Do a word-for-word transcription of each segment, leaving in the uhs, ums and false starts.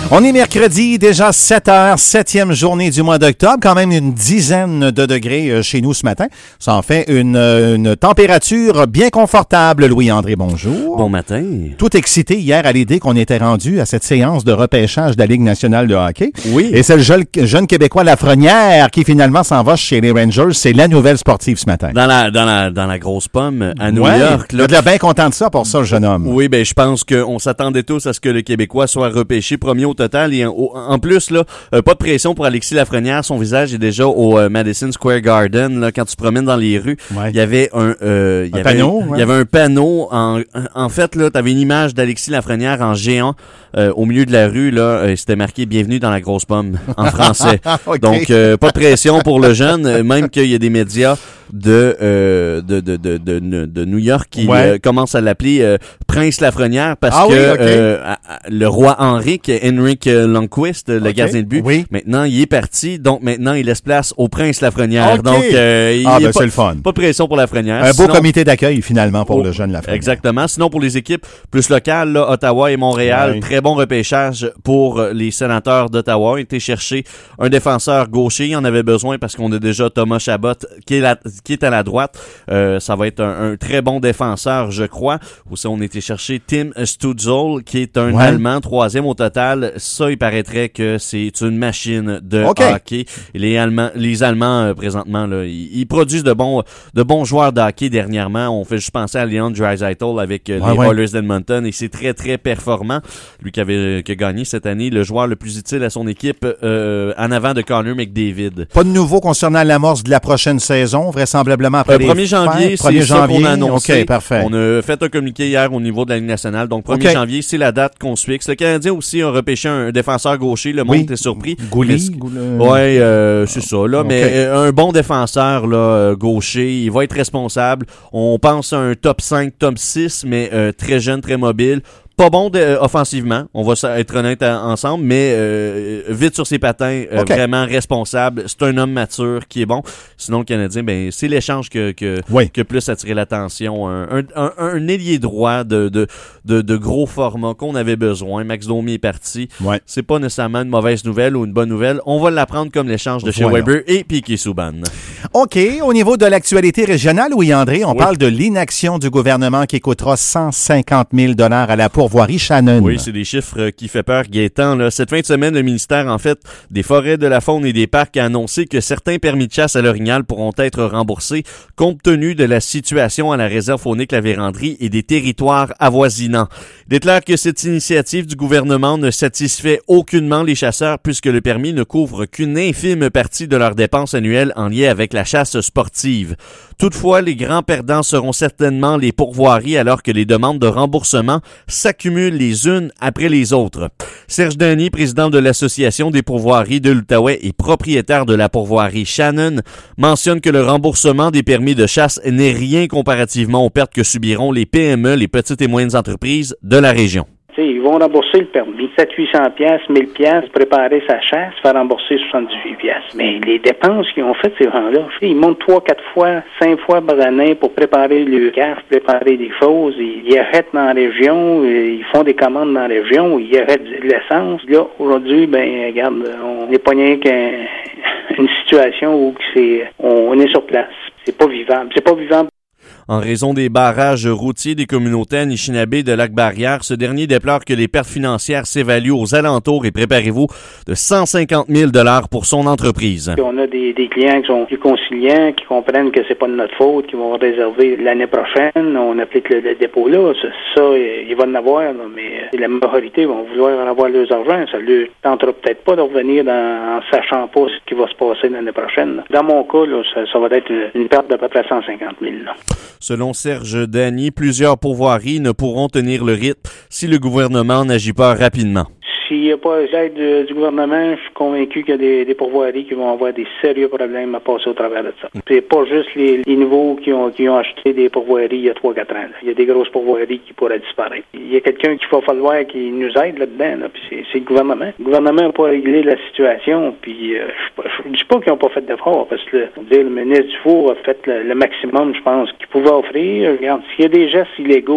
On est mercredi, déjà sept heures, septième journée du mois d'octobre, quand même une dizaine de degrés chez nous ce matin. Ça en fait une, une température bien confortable. Louis-André, bonjour. Bon matin. Tout excité hier à l'idée qu'on était rendu à cette séance de repêchage de la Ligue nationale de hockey. Oui. Et c'est le jeune, jeune Québécois Lafrenière qui finalement s'en va chez les Rangers. C'est la nouvelle sportive ce matin. Dans la, dans la, dans la grosse pomme à New ouais, York. Là. Il a de bien content de ça pour ça, le jeune homme. Oui, ben je pense qu'on s'attendait tous à ce que le Québécois soit repêché premier au total. Et en, en plus, là, euh, pas de pression pour Alexis Lafrenière. Son visage est déjà au euh, Madison Square Garden. Là, quand tu te promènes dans les rues, ouais. il y avait un, euh, il y un avait, panneau. Il ouais. y avait un panneau. En, en fait, là, t'avais une image d'Alexis Lafrenière en géant euh, au milieu de la rue. Là, euh, c'était marqué "Bienvenue dans la grosse pomme" en français. okay. Donc, euh, pas de pression pour le jeune. Même qu'il y a des médias de euh, de, de de de de New York qui ouais. euh, commencent à l'appeler euh, Prince Lafrenière parce ah, que oui, okay. euh, à, à, le roi Henrik Henrik Lundqvist, le okay. gardien de but, oui. maintenant il est parti, donc maintenant il laisse place au Prince Lafrenière. Okay. Donc euh, il ah, ben, pas, c'est le fun. Pas de pression pour Lafrenière. Un Sinon, beau comité d'accueil finalement pour oh, le jeune Lafrenière. Exactement. Sinon pour les équipes plus locales, là, Ottawa et Montréal, ouais. très bon repêchage pour les Sénateurs d'Ottawa. Ils ont été chercher un défenseur gaucher, il en avait besoin parce qu'on a déjà Thomas Chabot qui est, la, qui est à la droite. Euh, ça va être un, un très bon défenseur, je crois. Aussi, on a été chercher Tim Stützle, qui est un ouais. Allemand, troisième au total. Ça, il paraîtrait que c'est une machine de okay. hockey. Et les Allemands, les Allemands euh, présentement, là, ils, ils produisent de bons, de bons joueurs de hockey dernièrement. On fait juste penser à Leon Draisaitl avec euh, ouais, les ouais. Oilers d'Edmonton, et c'est très très performant. Lui qui avait qui a gagné cette année le joueur le plus utile à son équipe euh, en avant de Connor McDavid. Pas de nouveau concernant l'amorce de la prochaine saison, vraisemblablement après. Euh, premier janvier, c'est ça qu'on a annoncé. Okay, parfait. On a fait un communiqué hier au niveau de la Ligue nationale. Donc, premier okay. janvier, c'est la date qu'on se fixe. Le Canadien aussi a repêché un défenseur gaucher. Le monde oui. était surpris. Goulet. Ouais, euh, c'est ça, là. Okay. Mais euh, un bon défenseur, là, gaucher, il va être responsable. On pense à un top cinq, top six, mais euh, très jeune, très mobile. Pas bon de, euh, offensivement, on va être honnête à, ensemble, mais euh, vite sur ses patins, euh, okay. vraiment responsable. C'est un homme mature qui est bon. Sinon, le Canadien, ben c'est l'échange que que, oui. que plus attiré l'attention. Un, un, un, un ailier droit de, de, de, de gros format qu'on avait besoin. Max Domi est parti. Ouais. C'est pas nécessairement une mauvaise nouvelle ou une bonne nouvelle. On va l'apprendre comme l'échange de voilà. chez Weber et Piquet Souban. OK. Au niveau de l'actualité régionale, oui, André, on oui. parle de l'inaction du gouvernement qui coûtera cent cinquante mille dollars à la pourvoirie Shannon. Oui, c'est des chiffres qui fait peur, Gaétan. Là. Cette fin de semaine, le ministère, en fait, des Forêts, de la Faune et des Parcs a annoncé que certains permis de chasse à l'Orignal pourront être remboursés compte tenu de la situation à la réserve faunique La Vérandrie et des territoires avoisinants. Il déclare que cette initiative du gouvernement ne satisfait aucunement les chasseurs puisque le permis ne couvre qu'une infime partie de leurs dépenses annuelles en lien avec la chasse sportive. Toutefois, les grands perdants seront certainement les pourvoiries alors que les demandes de remboursement s'accumulent les unes après les autres. Serge Dany, président de l'Association des pourvoiries de l'Outaouais et propriétaire de la pourvoirie Shannon, mentionne que le remboursement des permis de chasse n'est rien comparativement aux pertes que subiront les P M E, les petites et moyennes entreprises de la région. Ils vont rembourser le permis. sept cents à huit cents piastres, mille piastres, pour préparer sa chasse, faire rembourser soixante-dix-huit piastres. Mais les dépenses qu'ils ont faites, ces gens-là, ils montent trois, quatre fois, cinq fois par année pour préparer le caf, préparer des choses. Ils, ils arrêtent dans la région, ils font des commandes dans la région, ils arrêtent de l'essence. Là, aujourd'hui, ben, regarde, on n'est pas rien qu'une situation où c'est, on est sur place. C'est pas vivable. C'est pas vivable. En raison des barrages routiers des communautés Anishinaabe de Lac-Barrière, ce dernier déplore que les pertes financières s'évaluent aux alentours, et préparez-vous, de cent cinquante mille dollars pour son entreprise. On a des, des clients qui sont plus conciliants, qui comprennent que c'est pas de notre faute, qui vont réserver l'année prochaine. On applique le, le dépôt là. Ça, ça, il va en avoir, là, mais la majorité vont vouloir en avoir leurs argent. Ça ne leur tentera peut-être pas de revenir dans, en sachant pas ce qui va se passer l'année prochaine. Là. Dans mon cas, là, ça, ça va être une, une perte d'à peu près cent cinquante mille. Là. Selon Serge Dany, plusieurs pourvoiries ne pourront tenir le rythme si le gouvernement n'agit pas rapidement. S'il n'y a pas l'aide du, du gouvernement, je suis convaincu qu'il y a des, des pourvoiries qui vont avoir des sérieux problèmes à passer au travers de ça. C'est pas juste les, les nouveaux qui ont, qui ont acheté des pourvoiries il y a trois quatre ans. Là. Il y a des grosses pourvoiries qui pourraient disparaître. Il y a quelqu'un qu'il va falloir qui nous aide là-dedans, là, puis c'est, c'est le gouvernement. Le gouvernement n'a pas réglé la situation, puis euh, je ne dis pas qu'ils n'ont pas fait d'efforts, parce que le, dire, le ministre Dufour a fait le, le maximum, je pense, qu'il pouvait offrir. Regarde, s'il y a des gestes illégaux qui se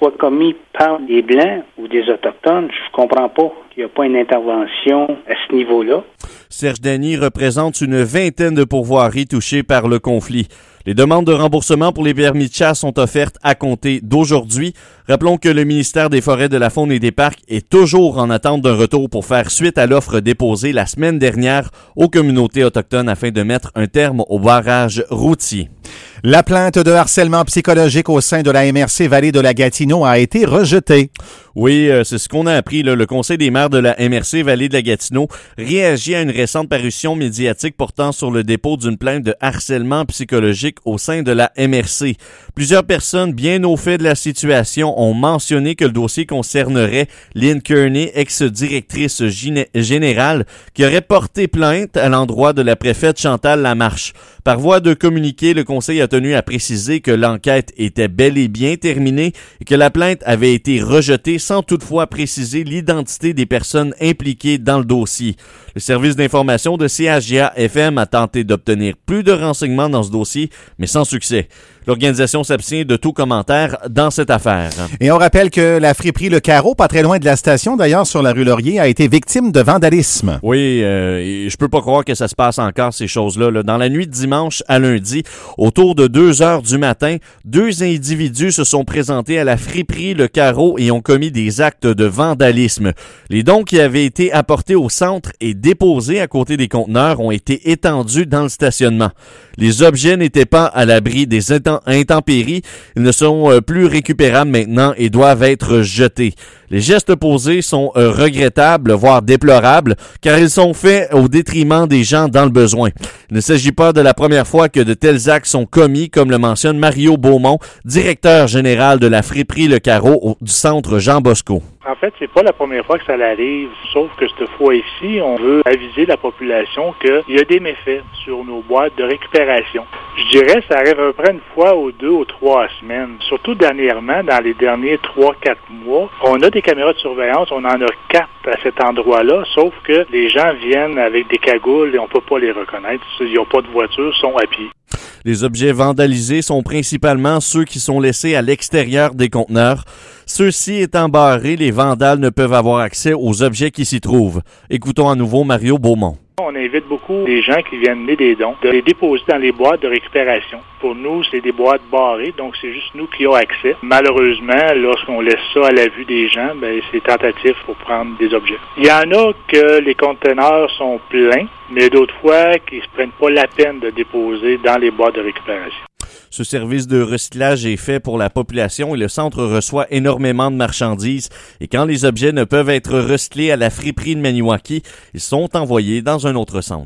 soit commis par des Blancs ou des Autochtones, je comprends pas qu'il n'y a pas une intervention à ce niveau-là. Serge Dany représente une vingtaine de pourvoiries touchées par le conflit. Les demandes de remboursement pour les permis de chasse sont offertes à compter d'aujourd'hui. Rappelons que le ministère des Forêts, de la Faune et des Parcs est toujours en attente d'un retour pour faire suite à l'offre déposée la semaine dernière aux communautés autochtones afin de mettre un terme au barrage routier. La plainte de harcèlement psychologique au sein de la M R C Vallée de la Gatineau a été rejetée. Oui, euh, c'est ce qu'on a appris. Là. Le Conseil des maires de la M R C Vallée de la Gatineau réagit à une récente parution médiatique portant sur le dépôt d'une plainte de harcèlement psychologique au sein de la M R C. Plusieurs personnes bien au fait de la situation ont mentionné que le dossier concernerait Lynn Kearney, ex-directrice gén- générale, qui aurait porté plainte à l'endroit de la préfète Chantal Lamarche. Par voie de communiqué, le Conseil a tenu à préciser que l'enquête était bel et bien terminée et que la plainte avait été rejetée sans toutefois préciser l'identité des personnes impliquées dans le dossier. Le service d'information de C H G A F M a tenté d'obtenir plus de renseignements dans ce dossier, mais sans succès. L'organisation s'abstient de tout commentaire dans cette affaire. Et on rappelle que la friperie Le Carreau, pas très loin de la station d'ailleurs, sur la rue Laurier, a été victime de vandalisme. Oui, euh, et je peux pas croire que ça se passe encore, ces choses-là. Là. Dans la nuit de dimanche à lundi, autour de deux heures du matin, deux individus se sont présentés à la friperie Le Carreau et ont commis des actes de vandalisme. Les dons qui avaient été apportés au centre et déposés à côté des conteneurs ont été étendus dans le stationnement. Les objets n'étaient pas à l'abri des intempéries. Ils ne sont plus récupérables maintenant et doivent être jetés. Les gestes posés sont euh, regrettables, voire déplorables, car ils sont faits au détriment des gens dans le besoin. Il ne s'agit pas de la première fois que de tels actes sont commis, comme le mentionne Mario Beaumont, directeur général de la friperie Le Carreau au, du centre Jean Bosco. En fait, c'est pas la première fois que ça l'arrive, sauf que cette fois-ci, on veut aviser la population qu'il y a des méfaits sur nos boîtes de récupération. Je dirais que ça arrive à peu près une fois ou deux ou trois semaines. Surtout dernièrement, dans les derniers trois, quatre mois, on a des caméras de surveillance, on en a quatre à cet endroit-là, sauf que les gens viennent avec des cagoules et on peut pas les reconnaître. Ils n'ont pas de voiture, sont à pied. Les objets vandalisés sont principalement ceux qui sont laissés à l'extérieur des conteneurs. Ceux-ci étant barrés, les vandales ne peuvent avoir accès aux objets qui s'y trouvent. Écoutons à nouveau Mario Beaumont. On invite beaucoup les gens qui viennent mener des dons de les déposer dans les boîtes de récupération. Pour nous, c'est des boîtes barrées, donc c'est juste nous qui avons accès. Malheureusement, lorsqu'on laisse ça à la vue des gens, ben c'est tentatif pour prendre des objets. Il y en a que les conteneurs sont pleins, mais d'autres fois qui ne se prennent pas la peine de déposer dans les boîtes de récupération. Ce service de recyclage est fait pour la population et le centre reçoit énormément de marchandises. Et quand les objets ne peuvent être recyclés à la friperie de Maniwaki, ils sont envoyés dans un autre centre.